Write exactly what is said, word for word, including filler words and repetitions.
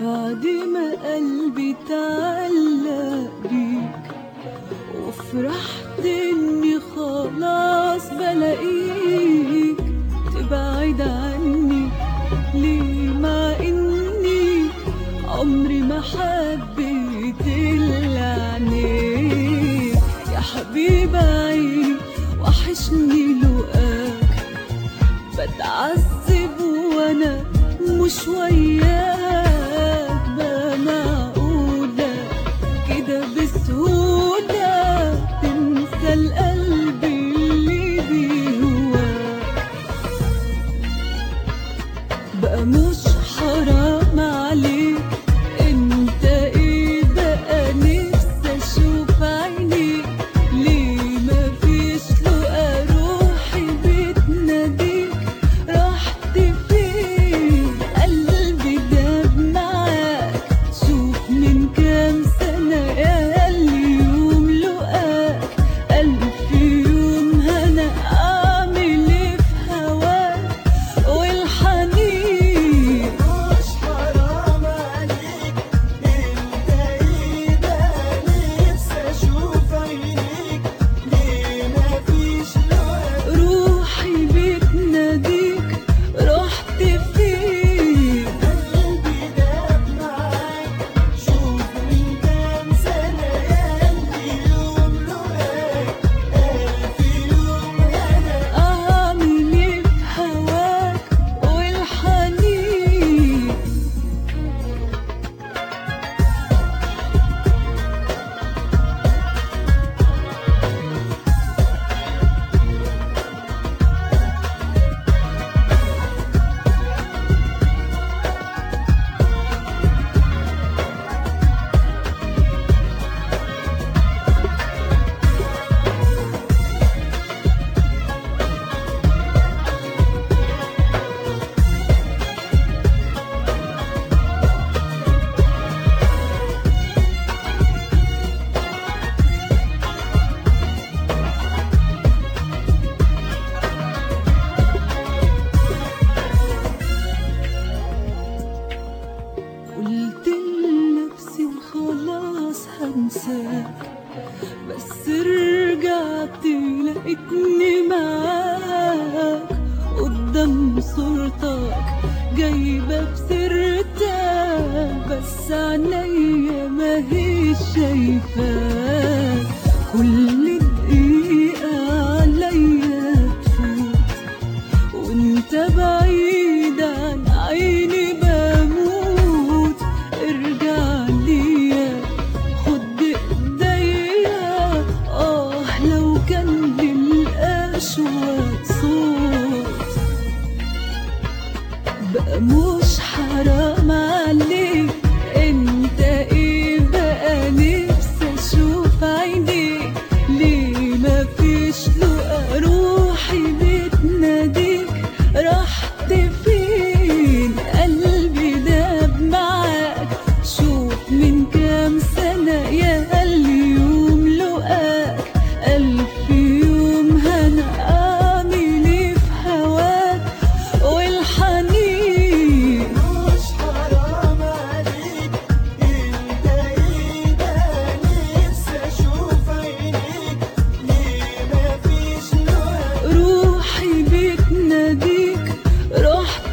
بعد ما قلبي تعلق بيك وفرحت اني خلاص بلاقيك تبعد عني ليه مع اني عمري ما حبيت الا عينيك يا حبيب عيني وحشني لقاك بتعذب وانا مش وياك بقى معقولة كده بسهولة تنسى القلب اللي بيهواك بقى مش حرام عليك انت ايه بقى نفسي اشوف عينيك ليه مفيش لقا روحي بتناديك رحت فين قلبي داب معاك شوف من كام سنة ياللي يوم لقاك ألف يوم هنا أعمل ايه في هواك والحنين مش حرام عليك انت ايه بقى نفسي اشوف عينيك ليه مفيش لقا روحي بتناديك رحت فين قلبي داب معاك شوف من كام سنة ياللي يوم لقاك ألف يوم هنا أعمل ايه في هواك والحنين قلت لنفسي خلاص هنساك بس رجعت لقيتني معاك قدام صورتك جايبة بسيرتك بس عينيا ماهيش شايفاك كل دقيقة عليا تفوت وانت بعيد عن عيني بموت ارجع ليا خد ايديا اه لو كان للأشواق صوت بقى مش حرام عليك انت ايه بقى نفسي اشوف عينيك ليه مفيش لقا روحي بتناديك رحت فين قلبي داب معاك شوف من كام سنة ياللي يوم لقاك ألف يوم هنا أعمل ايه في هواك والحنين مش حرام عليك انت ايه بقى نفسي اشوف عينيك ليه مفيش لقا روحي بتناديك رحت